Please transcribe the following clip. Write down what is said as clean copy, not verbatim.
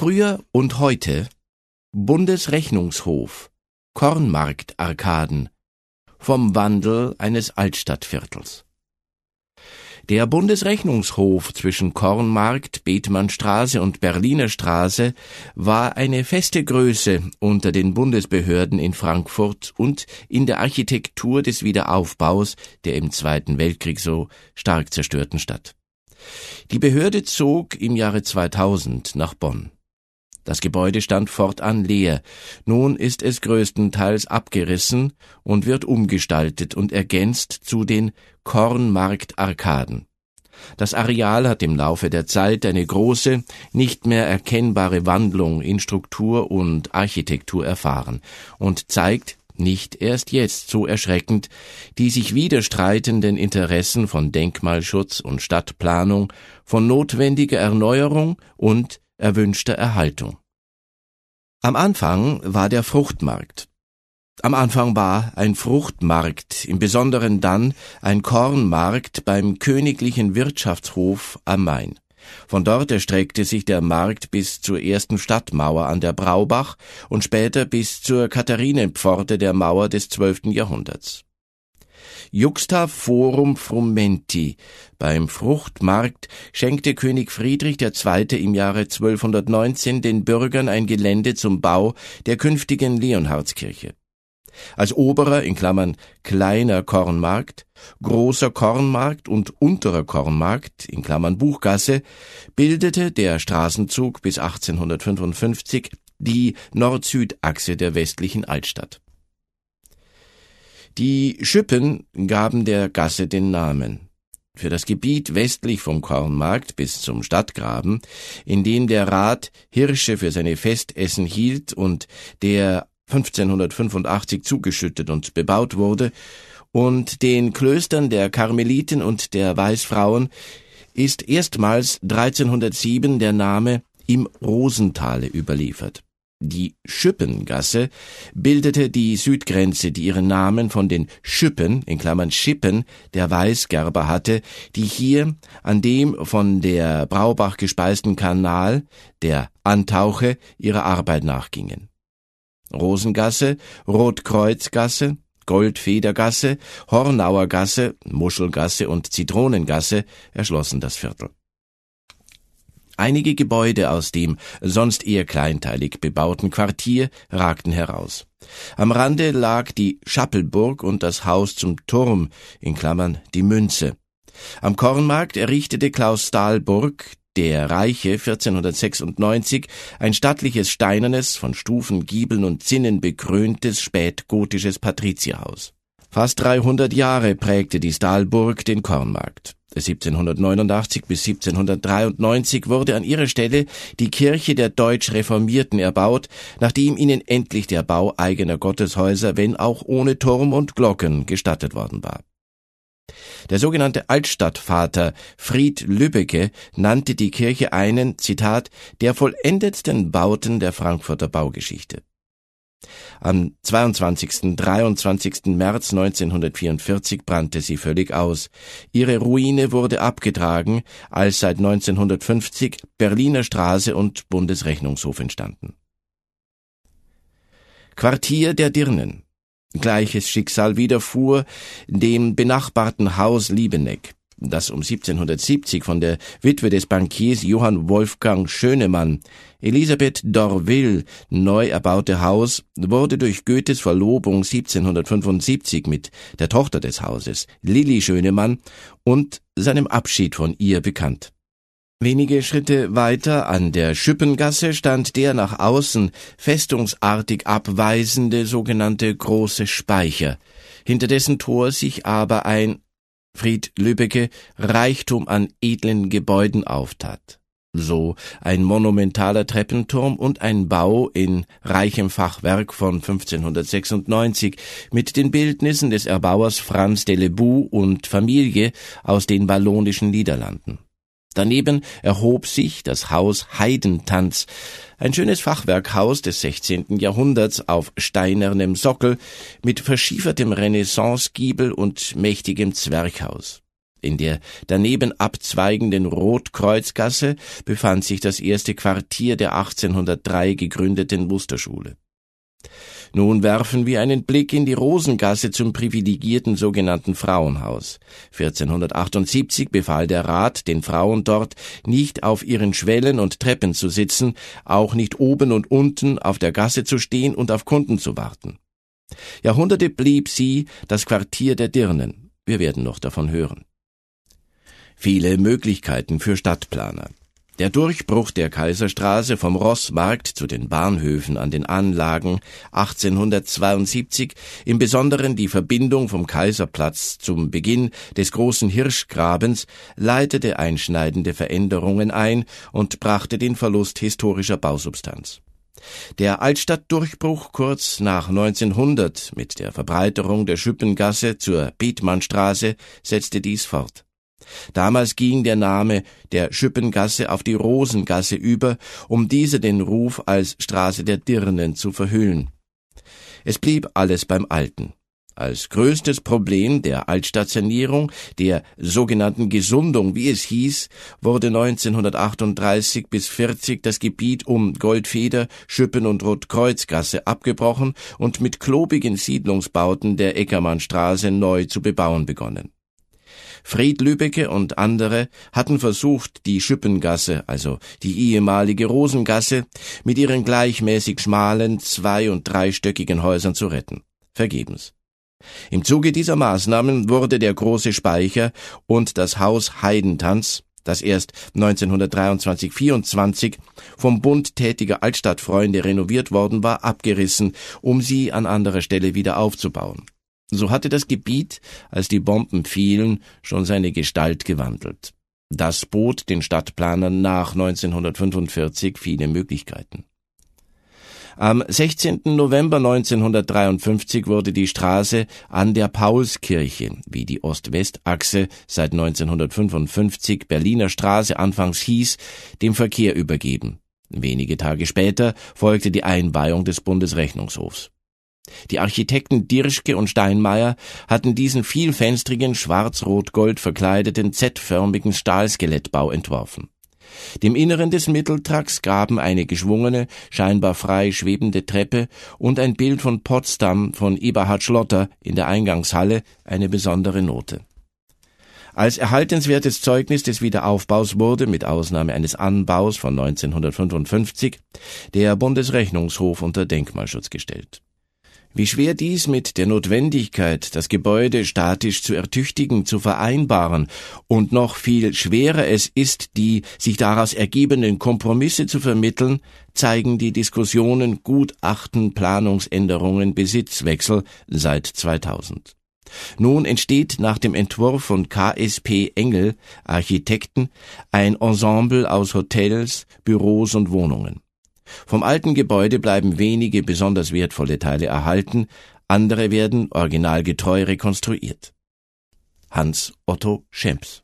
Früher und heute Bundesrechnungshof, Kornmarktarkaden, vom Wandel eines Altstadtviertels. Der Bundesrechnungshof zwischen Kornmarkt, Bethmannstraße und Berliner Straße war eine feste Größe unter den Bundesbehörden in Frankfurt und in der Architektur des Wiederaufbaus der im Zweiten Weltkrieg so stark zerstörten Stadt. Die Behörde zog im Jahre 2000 nach Bonn. Das Gebäude stand fortan leer, nun ist es größtenteils abgerissen und wird umgestaltet und ergänzt zu den Kornmarktarkaden. Das Areal hat im Laufe der Zeit eine große, nicht mehr erkennbare Wandlung in Struktur und Architektur erfahren und zeigt, nicht erst jetzt so erschreckend, die sich widerstreitenden Interessen von Denkmalschutz und Stadtplanung, von notwendiger Erneuerung und erwünschter Erhaltung. Am Anfang war der Fruchtmarkt. Am Anfang war ein Fruchtmarkt, im Besonderen dann ein Kornmarkt beim Königlichen Wirtschaftshof am Main. Von dort erstreckte sich der Markt bis zur ersten Stadtmauer an der Braubach und später bis zur Katharinenpforte der Mauer des 12. Jahrhunderts. Juxta forum frumenti. Beim Fruchtmarkt schenkte König Friedrich II. Im Jahre 1219 den Bürgern ein Gelände zum Bau der künftigen Leonhardskirche. Als oberer (kleiner) Kornmarkt, großer Kornmarkt und unterer Kornmarkt (Buchgasse) bildete der Straßenzug bis 1855 die Nord-Süd-Achse der westlichen Altstadt. Die Schüppen gaben der Gasse den Namen. Für das Gebiet westlich vom Kornmarkt bis zum Stadtgraben, in dem der Rat Hirsche für seine Festessen hielt und der 1585 zugeschüttet und bebaut wurde, und den Klöstern der Karmeliten und der Weißfrauen, ist erstmals 1307 der Name im Rosentale überliefert. Die Schüppengasse bildete die Südgrenze, die ihren Namen von den Schüppen (Schippen) der Weißgerber hatte, die hier an dem von der Braubach gespeisten Kanal, der Antauche, ihrer Arbeit nachgingen. Rosengasse, Rotkreuzgasse, Goldfedergasse, Hornauergasse, Muschelgasse und Zitronengasse erschlossen das Viertel. Einige Gebäude aus dem sonst eher kleinteilig bebauten Quartier ragten heraus. Am Rande lag die Schappelburg und das Haus zum Turm (die Münze). Am Kornmarkt errichtete Klaus Stahlburg, der Reiche, 1496 ein stattliches steinernes, von Stufen, Giebeln und Zinnen bekröntes spätgotisches Patrizierhaus. Fast 300 Jahre prägte die Stahlburg den Kornmarkt. 1789 bis 1793 wurde an ihrer Stelle die Kirche der Deutsch-Reformierten erbaut, nachdem ihnen endlich der Bau eigener Gotteshäuser, wenn auch ohne Turm und Glocken, gestattet worden war. Der sogenannte Altstadtvater Fried Lübbecke nannte die Kirche einen, Zitat, der vollendetsten Bauten der Frankfurter Baugeschichte. Am 22. 23. März 1944 brannte sie völlig aus. Ihre Ruine wurde abgetragen, als seit 1950 Berliner Straße und Bundesrechnungshof entstanden. Quartier der Dirnen. Gleiches Schicksal widerfuhr dem benachbarten Haus Liebeneck, das um 1770 von der Witwe des Bankiers Johann Wolfgang Schönemann, Elisabeth d'Orville, neu erbaute Haus wurde durch Goethes Verlobung 1775 mit der Tochter des Hauses, Lilli Schönemann, und seinem Abschied von ihr bekannt. Wenige Schritte weiter an der Schüppengasse stand der nach außen festungsartig abweisende sogenannte Große Speicher, hinter dessen Tor sich aber ein, Fried Lübbecke, Reichtum an edlen Gebäuden auftat. So ein monumentaler Treppenturm und ein Bau in reichem Fachwerk von 1596 mit den Bildnissen des Erbauers Franz de Leboux und Familie aus den wallonischen Niederlanden. Daneben erhob sich das Haus Heidentanz, ein schönes Fachwerkhaus des 16. Jahrhunderts auf steinernem Sockel mit verschiefertem Renaissance-Giebel und mächtigem Zwerchhaus. In der daneben abzweigenden Rotkreuzgasse befand sich das erste Quartier der 1803 gegründeten Musterschule. Nun werfen wir einen Blick in die Rosengasse zum privilegierten sogenannten Frauenhaus. 1478 befahl der Rat den Frauen dort, nicht auf ihren Schwellen und Treppen zu sitzen, auch nicht oben und unten auf der Gasse zu stehen und auf Kunden zu warten. Jahrhunderte blieb sie das Quartier der Dirnen. Wir werden noch davon hören. Viele Möglichkeiten für Stadtplaner. Der Durchbruch der Kaiserstraße vom Rossmarkt zu den Bahnhöfen an den Anlagen 1872, im Besonderen die Verbindung vom Kaiserplatz zum Beginn des großen Hirschgrabens, leitete einschneidende Veränderungen ein und brachte den Verlust historischer Bausubstanz. Der Altstadtdurchbruch kurz nach 1900 mit der Verbreiterung der Schüppengasse zur Bethmannstraße setzte dies fort. Damals ging der Name der Schüppengasse auf die Rosengasse über, um diese den Ruf als Straße der Dirnen zu verhüllen. Es blieb alles beim Alten. Als größtes Problem der Altstadtsanierung, der sogenannten Gesundung, wie es hieß, wurde 1938 bis 40 das Gebiet um Goldfeder, Schüppen- und Rotkreuzgasse abgebrochen und mit klobigen Siedlungsbauten der Eckermannstraße neu zu bebauen begonnen. Fried Lübbecke und andere hatten versucht, die Schüppengasse, also die ehemalige Rosengasse, mit ihren gleichmäßig schmalen, zwei- und dreistöckigen Häusern zu retten. Vergebens. Im Zuge dieser Maßnahmen wurde der große Speicher und das Haus Heidentanz, das erst 1923/24 vom Bund tätiger Altstadtfreunde renoviert worden war, abgerissen, um sie an anderer Stelle wieder aufzubauen. So hatte das Gebiet, als die Bomben fielen, schon seine Gestalt gewandelt. Das bot den Stadtplanern nach 1945 viele Möglichkeiten. Am 16. November 1953 wurde die Straße an der Paulskirche, wie die Ost-West-Achse seit 1955 Berliner Straße anfangs hieß, dem Verkehr übergeben. Wenige Tage später folgte die Einweihung des Bundesrechnungshofs. Die Architekten Dirschke und Steinmeier hatten diesen vielfenstrigen, schwarz-rot-gold verkleideten, Z-förmigen Stahlskelettbau entworfen. Dem Inneren des Mitteltrakts gaben eine geschwungene, scheinbar frei schwebende Treppe und ein Bild von Potsdam von Eberhard Schlotter in der Eingangshalle eine besondere Note. Als erhaltenswertes Zeugnis des Wiederaufbaus wurde, mit Ausnahme eines Anbaus von 1955, der Bundesrechnungshof unter Denkmalschutz gestellt. Wie schwer dies mit der Notwendigkeit, das Gebäude statisch zu ertüchtigen, zu vereinbaren, und noch viel schwerer es ist, die sich daraus ergebenden Kompromisse zu vermitteln, zeigen die Diskussionen, Gutachten, Planungsänderungen, Besitzwechsel seit 2000. Nun entsteht nach dem Entwurf von KSP Engel, Architekten, ein Ensemble aus Hotels, Büros und Wohnungen. Vom alten Gebäude bleiben wenige besonders wertvolle Teile erhalten, andere werden originalgetreu rekonstruiert. Hans Otto Schemps.